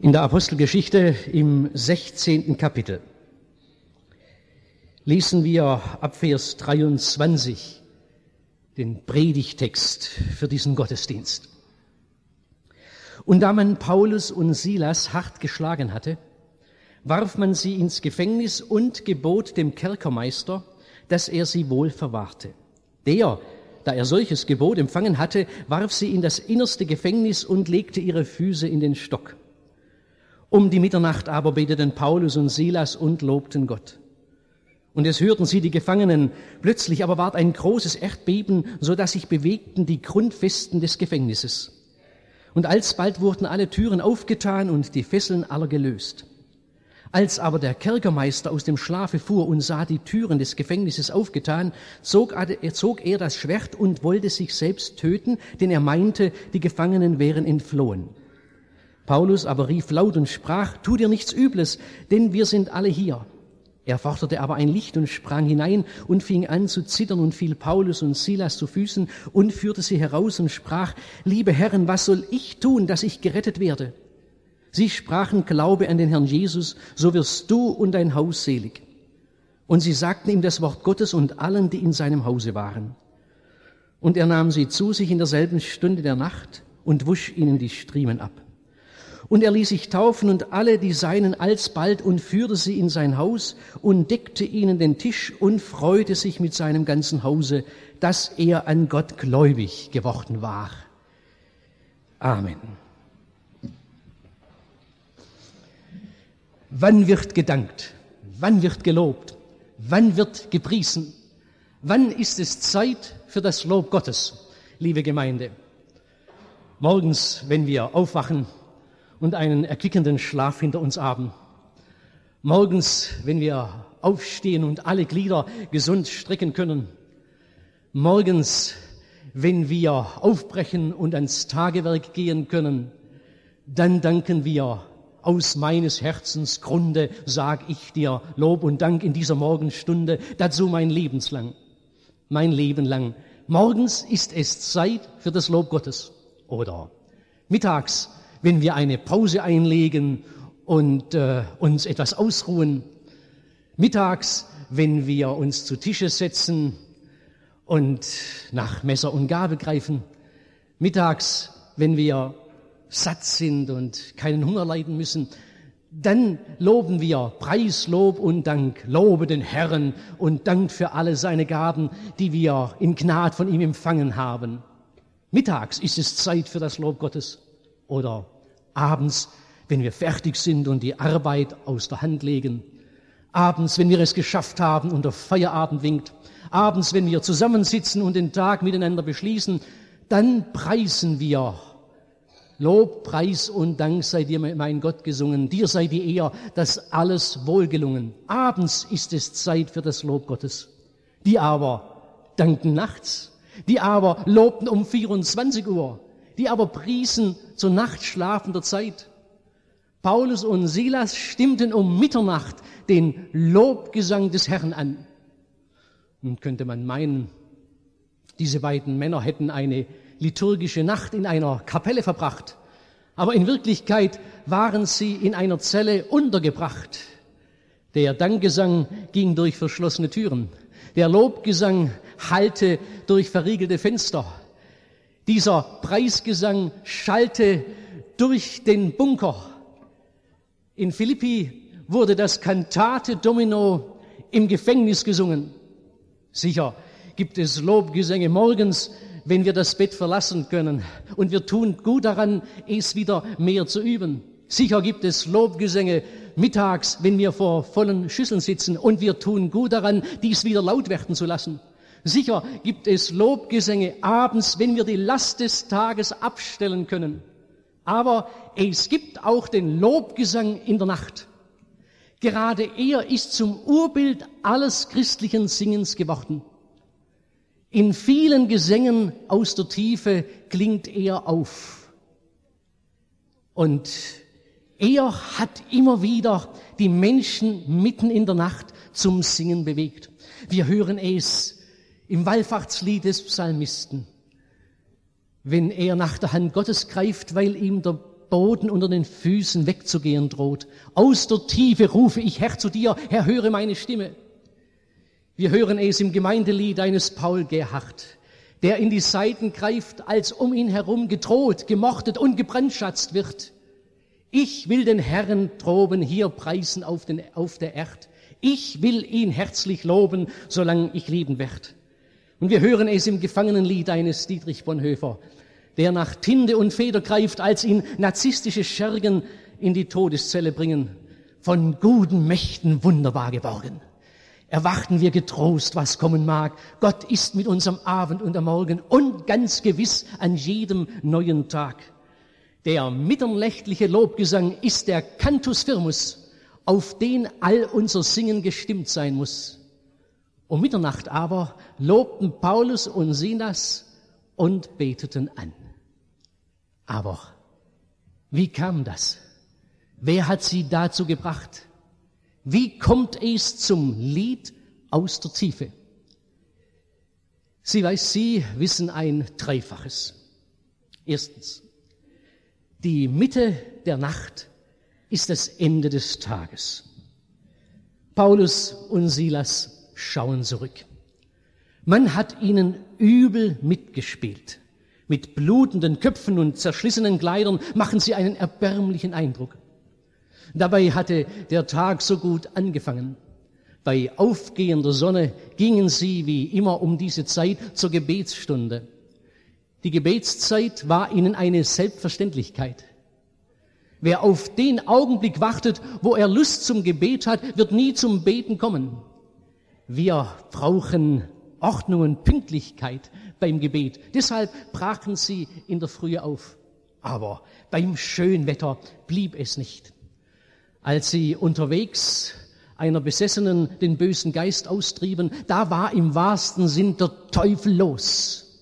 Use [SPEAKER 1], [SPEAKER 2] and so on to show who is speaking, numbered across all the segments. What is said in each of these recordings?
[SPEAKER 1] In der Apostelgeschichte im 16. Kapitel lesen wir ab Vers 23 den Predigtext für diesen Gottesdienst. Und da man Paulus und Silas hart geschlagen hatte, warf man sie ins Gefängnis und gebot dem Kerkermeister, dass er sie wohl verwahrte. Der, da er solches Gebot empfangen hatte, warf sie in das innerste Gefängnis und legte ihre Füße in den Stock. Um die Mitternacht aber beteten Paulus und Silas und lobten Gott. Und es hörten sie, die Gefangenen. Plötzlich aber ward ein großes Erdbeben, so dass sich bewegten die Grundfesten des Gefängnisses. Und alsbald wurden alle Türen aufgetan und die Fesseln aller gelöst. Als aber der Kerkermeister aus dem Schlafe fuhr und sah die Türen des Gefängnisses aufgetan, zog er das Schwert und wollte sich selbst töten, denn er meinte, die Gefangenen wären entflohen. Paulus aber rief laut und sprach, tu dir nichts Übles, denn wir sind alle hier. Er forderte aber ein Licht und sprang hinein und fing an zu zittern und fiel Paulus und Silas zu Füßen und führte sie heraus und sprach, liebe Herren, was soll ich tun, dass ich gerettet werde? Sie sprachen, glaube an den Herrn Jesus, so wirst du und dein Haus selig. Und sie sagten ihm das Wort Gottes und allen, die in seinem Hause waren. Und er nahm sie zu sich in derselben Stunde der Nacht und wusch ihnen die Striemen ab. Und er ließ sich taufen und alle die Seinen alsbald und führte sie in sein Haus und deckte ihnen den Tisch und freute sich mit seinem ganzen Hause, dass er an Gott gläubig geworden war. Amen. Wann wird gedankt? Wann wird gelobt? Wann wird gepriesen? Wann ist es Zeit für das Lob Gottes, liebe Gemeinde? Morgens, wenn wir aufwachen und einen erquickenden Schlaf hinter uns haben. Morgens, wenn wir aufstehen und alle Glieder gesund strecken können. Morgens, wenn wir aufbrechen und ans Tagewerk gehen können, dann danken wir aus meines Herzens Grunde, sag ich dir Lob und Dank in dieser Morgenstunde, dazu mein Leben lang. Morgens ist es Zeit für das Lob Gottes. Oder mittags, wenn wir eine Pause einlegen und uns etwas ausruhen. Mittags, wenn wir uns zu Tische setzen und nach Messer und Gabel greifen. Mittags, wenn wir satt sind und keinen Hunger leiden müssen. Dann loben wir Preis, Lob und Dank. Lobe den Herrn und Dank für alle seine Gaben, die wir in Gnade von ihm empfangen haben. Mittags ist es Zeit für das Lob Gottes. Oder abends, wenn wir fertig sind und die Arbeit aus der Hand legen. Abends, wenn wir es geschafft haben und der Feierabend winkt. Abends, wenn wir zusammensitzen und den Tag miteinander beschließen, dann preisen wir. Lob, Preis und Dank sei dir, mein Gott, gesungen. Dir sei die Ehre, dass alles wohlgelungen. Abends ist es Zeit für das Lob Gottes. Die aber danken nachts. Die aber lobten um 24 Uhr. Die aber priesen zur nachtschlafender Zeit. Paulus und Silas stimmten um Mitternacht den Lobgesang des Herrn an. Nun könnte man meinen, diese beiden Männer hätten eine liturgische Nacht in einer Kapelle verbracht. Aber in Wirklichkeit waren sie in einer Zelle untergebracht. Der Dankgesang ging durch verschlossene Türen. Der Lobgesang hallte durch verriegelte Fenster. Dieser Preisgesang schallte durch den Bunker. In Philippi wurde das Cantate Domino im Gefängnis gesungen. Sicher gibt es Lobgesänge morgens, wenn wir das Bett verlassen können. Und wir tun gut daran, es wieder mehr zu üben. Sicher gibt es Lobgesänge mittags, wenn wir vor vollen Schüsseln sitzen. Und wir tun gut daran, dies wieder laut werden zu lassen. Sicher gibt es Lobgesänge abends, wenn wir die Last des Tages abstellen können. Aber es gibt auch den Lobgesang in der Nacht. Gerade er ist zum Urbild alles christlichen Singens geworden. In vielen Gesängen aus der Tiefe klingt er auf. Und er hat immer wieder die Menschen mitten in der Nacht zum Singen bewegt. Wir hören es im Wallfahrtslied des Psalmisten, wenn er nach der Hand Gottes greift, weil ihm der Boden unter den Füßen wegzugehen droht. Aus der Tiefe rufe ich, Herr, zu dir, Herr, höre meine Stimme. Wir hören es im Gemeindelied eines Paul Gerhardt, der in die Saiten greift, als um ihn herum gedroht, gemordet und gebrandschatzt wird. Ich will den Herrn droben hier preisen auf der Erd. Ich will ihn herzlich loben, solange ich lieben werd. Und wir hören es im Gefangenenlied eines Dietrich Bonhoeffer, der nach Tinte und Feder greift, als ihn narzisstische Schergen in die Todeszelle bringen. Von guten Mächten wunderbar geborgen. Erwarten wir getrost, was kommen mag. Gott ist mit uns am Abend und am Morgen und ganz gewiss an jedem neuen Tag. Der mitternächtliche Lobgesang ist der Cantus firmus, auf den all unser Singen gestimmt sein muss. Um Mitternacht aber lobten Paulus und Silas und beteten an. Aber wie kam das? Wer hat sie dazu gebracht? Wie kommt es zum Lied aus der Tiefe? Sie wissen ein Dreifaches. Erstens, die Mitte der Nacht ist das Ende des Tages. Paulus und Silas schauen zurück. Man hat ihnen übel mitgespielt. Mit blutenden Köpfen und zerschlissenen Kleidern machen sie einen erbärmlichen Eindruck. Dabei hatte der Tag so gut angefangen. Bei aufgehender Sonne gingen sie wie immer um diese Zeit zur Gebetsstunde. Die Gebetszeit war ihnen eine Selbstverständlichkeit. Wer auf den Augenblick wartet, wo er Lust zum Gebet hat, wird nie zum Beten kommen. Wir brauchen Ordnung und Pünktlichkeit beim Gebet. Deshalb brachen sie in der Frühe auf. Aber beim Schönwetter blieb es nicht. Als sie unterwegs einer Besessenen den bösen Geist austrieben, da war im wahrsten Sinn der Teufel los.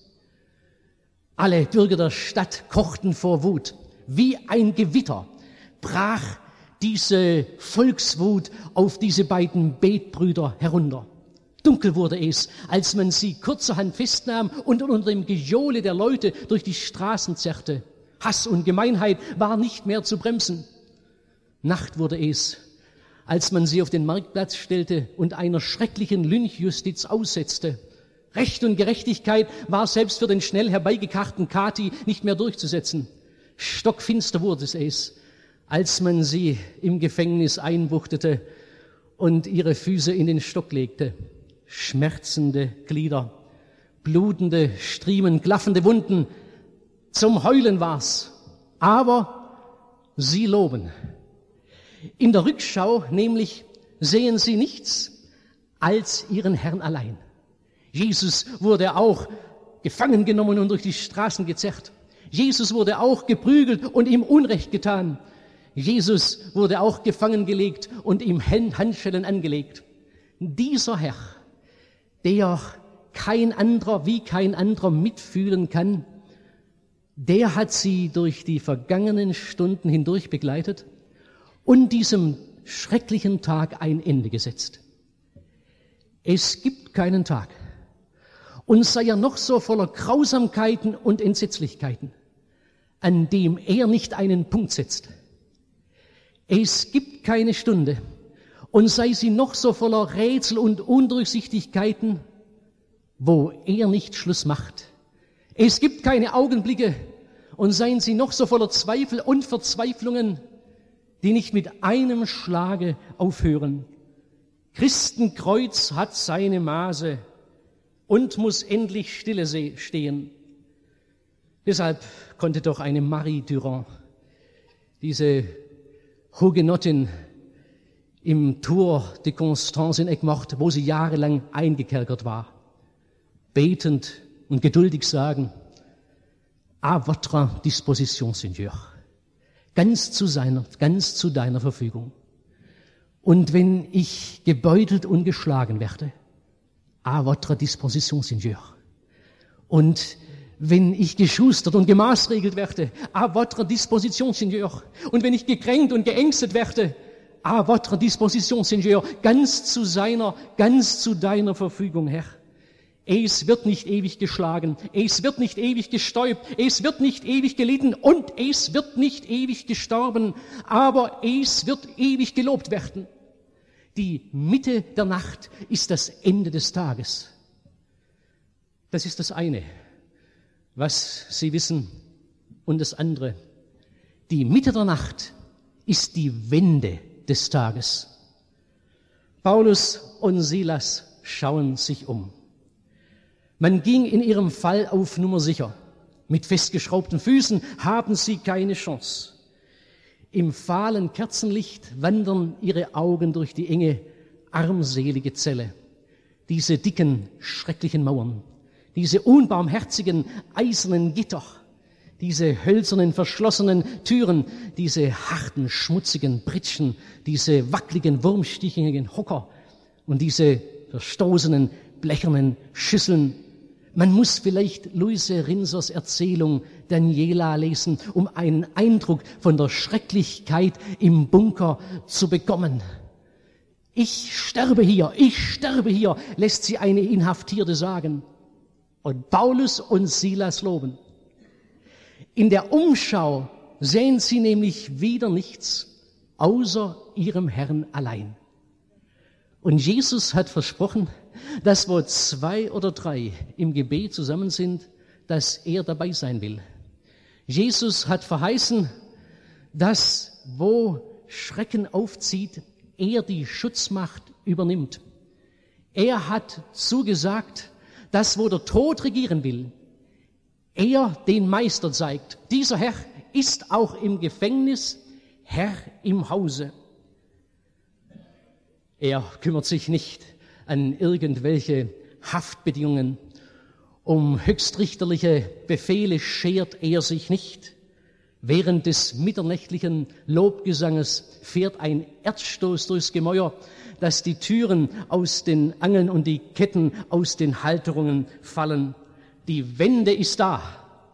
[SPEAKER 1] Alle Bürger der Stadt kochten vor Wut. Wie ein Gewitter brach diese Volkswut auf diese beiden Betbrüder herunter. Dunkel wurde es, als man sie kurzerhand festnahm und unter dem Gejohle der Leute durch die Straßen zerrte. Hass und Gemeinheit war nicht mehr zu bremsen. Nacht wurde es, als man sie auf den Marktplatz stellte und einer schrecklichen Lynchjustiz aussetzte. Recht und Gerechtigkeit war selbst für den schnell herbeigekarrten Kati nicht mehr durchzusetzen. Stockfinster wurde es, als man sie im Gefängnis einbuchtete und ihre Füße in den Stock legte. Schmerzende Glieder, blutende Striemen, klaffende Wunden. Zum Heulen war's. Aber sie loben. In der Rückschau nämlich sehen sie nichts als ihren Herrn allein. Jesus wurde auch gefangen genommen und durch die Straßen gezerrt. Jesus wurde auch geprügelt und ihm Unrecht getan. Jesus wurde auch gefangen gelegt und ihm Handschellen angelegt. Dieser Herr, der kein anderer mitfühlen kann, der hat sie durch die vergangenen Stunden hindurch begleitet und diesem schrecklichen Tag ein Ende gesetzt. Es gibt keinen Tag, und sei er noch so voller Grausamkeiten und Entsetzlichkeiten, an dem er nicht einen Punkt setzt. Es gibt keine Stunde, und sei sie noch so voller Rätsel und Undurchsichtigkeiten, wo er nicht Schluss macht. Es gibt keine Augenblicke, und seien sie noch so voller Zweifel und Verzweiflungen, die nicht mit einem Schlage aufhören. Christenkreuz hat seine Maße und muss endlich stille stehen. Deshalb konnte doch eine Marie Durand, diese Hugenottin im Tour de Constance in Aigues-Mortes, wo sie jahrelang eingekerkert war, betend und geduldig sagen: à votre disposition, Seigneur. Ganz zu deiner Verfügung. Und wenn ich gebeutelt und geschlagen werde, à votre disposition, Seigneur. Und wenn ich geschustert und gemaßregelt werde, à votre disposition, Seigneur. Und wenn ich gekränkt und geängstet werde, à votre disposition, Seigneur. Ganz zu deiner Verfügung, Herr. Es wird nicht ewig geschlagen, es wird nicht ewig gestäubt, es wird nicht ewig gelitten und es wird nicht ewig gestorben, aber es wird ewig gelobt werden. Die Mitte der Nacht ist das Ende des Tages. Das ist das eine, was Sie wissen. Und das andere, die Mitte der Nacht ist die Wende des Tages. Paulus und Silas schauen sich um. Man ging in ihrem Fall auf Nummer sicher. Mit festgeschraubten Füßen haben sie keine Chance. Im fahlen Kerzenlicht wandern ihre Augen durch die enge, armselige Zelle. Diese dicken, schrecklichen Mauern, diese unbarmherzigen, eisernen Gitter, diese hölzernen, verschlossenen Türen, diese harten, schmutzigen Pritschen, diese wackeligen, wurmstichigen Hocker und diese verstoßenen, blechernen Schüsseln. Man muss vielleicht Luise Rinsers Erzählung Daniela lesen, um einen Eindruck von der Schrecklichkeit im Bunker zu bekommen. Ich sterbe hier, lässt sie eine Inhaftierte sagen. Und Paulus und Silas loben. In der Umschau sehen sie nämlich wieder nichts, außer ihrem Herrn allein. Und Jesus hat versprochen, dass wo 2 oder 3 im Gebet zusammen sind, dass er dabei sein will. Jesus hat verheißen, dass wo Schrecken aufzieht, er die Schutzmacht übernimmt. Er hat zugesagt, dass wo der Tod regieren will, er den Meister zeigt. Dieser Herr ist auch im Gefängnis, Herr im Hause. Er kümmert sich nicht an irgendwelche Haftbedingungen. Um höchstrichterliche Befehle schert er sich nicht. Während des mitternächtlichen Lobgesanges fährt ein Erdstoß durchs Gemäuer, dass die Türen aus den Angeln und die Ketten aus den Halterungen fallen. Die Wende ist da.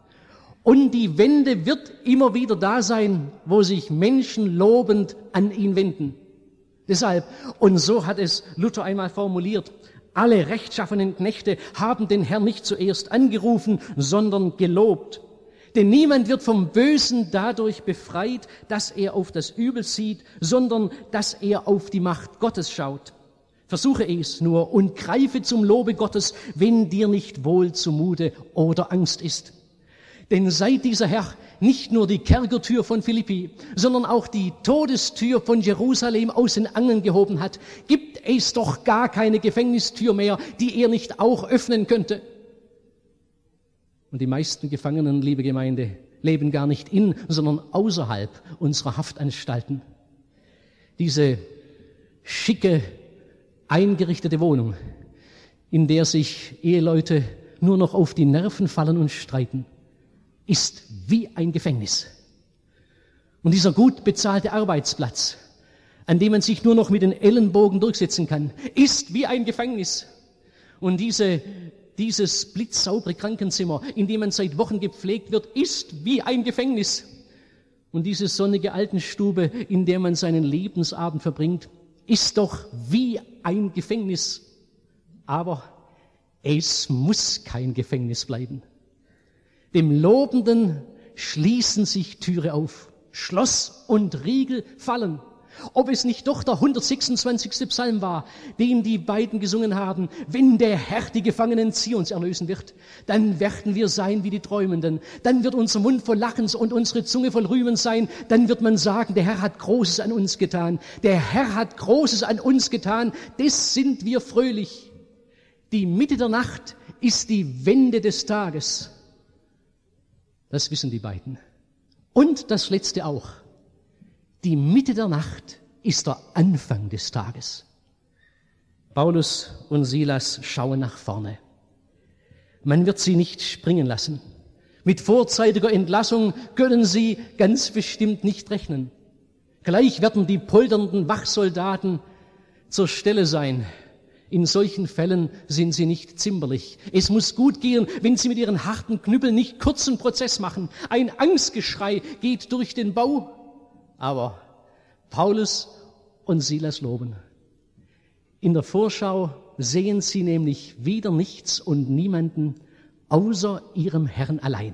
[SPEAKER 1] Und die Wende wird immer wieder da sein, wo sich Menschen lobend an ihn wenden. Deshalb, und so hat es Luther einmal formuliert, alle rechtschaffenen Knechte haben den Herrn nicht zuerst angerufen, sondern gelobt. Denn niemand wird vom Bösen dadurch befreit, dass er auf das Übel sieht, sondern dass er auf die Macht Gottes schaut. Versuche es nur und greife zum Lobe Gottes, wenn dir nicht wohl zumute oder Angst ist. Denn seit dieser Herr nicht nur die Kerkertür von Philippi, sondern auch die Todestür von Jerusalem aus den Angeln gehoben hat, gibt es doch gar keine Gefängnistür mehr, die er nicht auch öffnen könnte. Und die meisten Gefangenen, liebe Gemeinde, leben gar nicht in, sondern außerhalb unserer Haftanstalten. Diese schicke, eingerichtete Wohnung, in der sich Eheleute nur noch auf die Nerven fallen und streiten, ist wie ein Gefängnis. Und dieser gut bezahlte Arbeitsplatz, an dem man sich nur noch mit den Ellenbogen durchsetzen kann, ist wie ein Gefängnis. Und dieses blitzsaubere Krankenzimmer, in dem man seit Wochen gepflegt wird, ist wie ein Gefängnis. Und diese sonnige Altenstube, in der man seinen Lebensabend verbringt, ist doch wie ein Gefängnis. Aber es muss kein Gefängnis bleiben. Dem Lobenden schließen sich Türe auf, Schloss und Riegel fallen. Ob es nicht doch der 126. Psalm war, den die beiden gesungen haben, wenn der Herr die Gefangenen Zions erlösen wird, dann werden wir sein wie die Träumenden, dann wird unser Mund voll Lachens und unsere Zunge voll Rühmen sein, dann wird man sagen, der Herr hat Großes an uns getan, der Herr hat Großes an uns getan, des sind wir fröhlich. Die Mitte der Nacht ist die Wende des Tages. Das wissen die beiden. Und das Letzte auch. Die Mitte der Nacht ist der Anfang des Tages. Paulus und Silas schauen nach vorne. Man wird sie nicht springen lassen. Mit vorzeitiger Entlassung können sie ganz bestimmt nicht rechnen. Gleich werden die polternden Wachsoldaten zur Stelle sein. In solchen Fällen sind sie nicht zimperlich. Es muss gut gehen, wenn sie mit ihren harten Knüppeln nicht kurzen Prozess machen. Ein Angstgeschrei geht durch den Bau. Aber Paulus und Silas loben. In der Vorschau sehen sie nämlich wieder nichts und niemanden außer ihrem Herrn allein.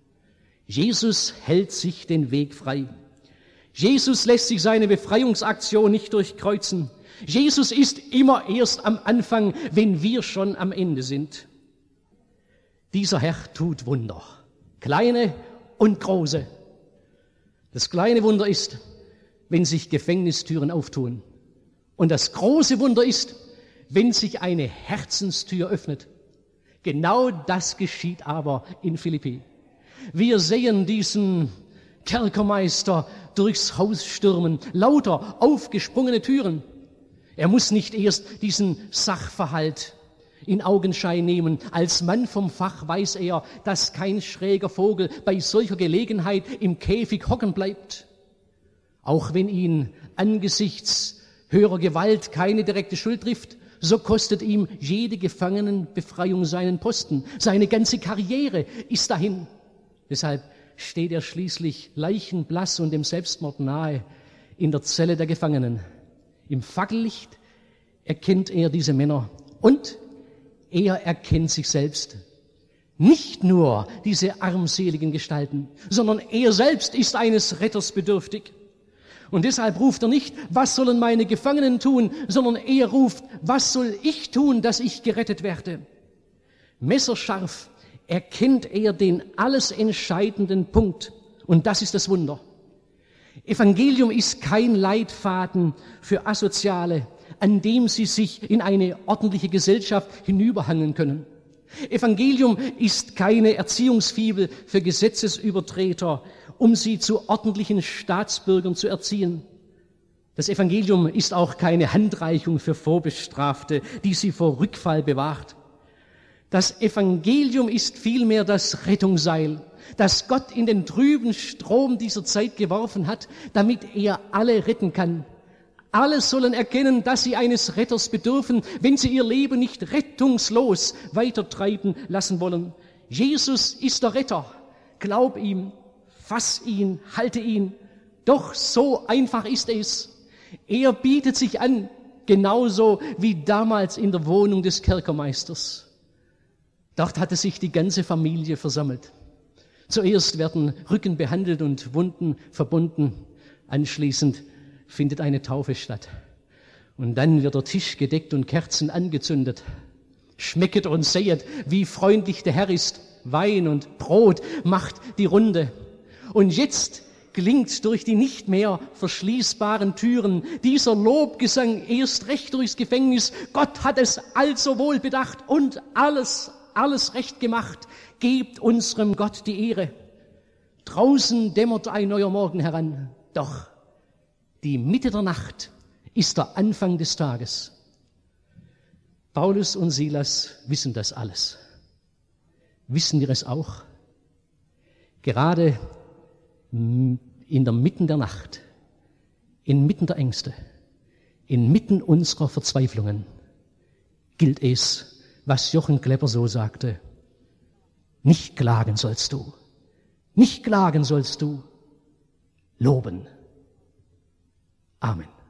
[SPEAKER 1] Jesus hält sich den Weg frei. Jesus lässt sich seine Befreiungsaktion nicht durchkreuzen. Jesus ist immer erst am Anfang, wenn wir schon am Ende sind. Dieser Herr tut Wunder, kleine und große. Das kleine Wunder ist, wenn sich Gefängnistüren auftun. Und das große Wunder ist, wenn sich eine Herzenstür öffnet. Genau das geschieht aber in Philippi. Wir sehen diesen Kerkermeister durchs Haus stürmen, lauter aufgesprungene Türen. Er muss nicht erst diesen Sachverhalt in Augenschein nehmen. Als Mann vom Fach weiß er, dass kein schräger Vogel bei solcher Gelegenheit im Käfig hocken bleibt. Auch wenn ihn angesichts höherer Gewalt keine direkte Schuld trifft, so kostet ihm jede Gefangenenbefreiung seinen Posten. Seine ganze Karriere ist dahin. Deshalb steht er schließlich leichenblass und dem Selbstmord nahe in der Zelle der Gefangenen. Im Fackellicht erkennt er diese Männer und er erkennt sich selbst. Nicht nur diese armseligen Gestalten, sondern er selbst ist eines Retters bedürftig. Und deshalb ruft er nicht, was sollen meine Gefangenen tun, sondern er ruft, was soll ich tun, dass ich gerettet werde? Messerscharf erkennt er den alles entscheidenden Punkt. Und das ist das Wunder. Evangelium ist kein Leitfaden für Asoziale, an dem sie sich in eine ordentliche Gesellschaft hinüberhangeln können. Evangelium ist keine Erziehungsfibel für Gesetzesübertreter, um sie zu ordentlichen Staatsbürgern zu erziehen. Das Evangelium ist auch keine Handreichung für Vorbestrafte, die sie vor Rückfall bewahrt. Das Evangelium ist vielmehr das Rettungsseil, das Gott in den trüben Strom dieser Zeit geworfen hat, damit er alle retten kann. Alle sollen erkennen, dass sie eines Retters bedürfen, wenn sie ihr Leben nicht rettungslos weitertreiben lassen wollen. Jesus ist der Retter. Glaub ihm, fass ihn, halte ihn. Doch so einfach ist es. Er bietet sich an, genauso wie damals in der Wohnung des Kerkermeisters. Dort hatte sich die ganze Familie versammelt. Zuerst werden Rücken behandelt und Wunden verbunden. Anschließend findet eine Taufe statt. Und dann wird der Tisch gedeckt und Kerzen angezündet. Schmecket und sehet, wie freundlich der Herr ist. Wein und Brot macht die Runde. Und jetzt klingt durch die nicht mehr verschließbaren Türen dieser Lobgesang erst recht durchs Gefängnis. Gott hat es also wohl bedacht und alles recht gemacht. Gebt unserem Gott die Ehre. Draußen dämmert ein neuer Morgen heran. Doch die Mitte der Nacht ist der Anfang des Tages. Paulus und Silas wissen das alles. Wissen wir es auch? Gerade in der Mitte der Nacht, inmitten der Ängste, inmitten unserer Verzweiflungen, gilt es, was Jochen Klepper so sagte: Nicht klagen sollst du, nicht klagen sollst du, loben. Amen.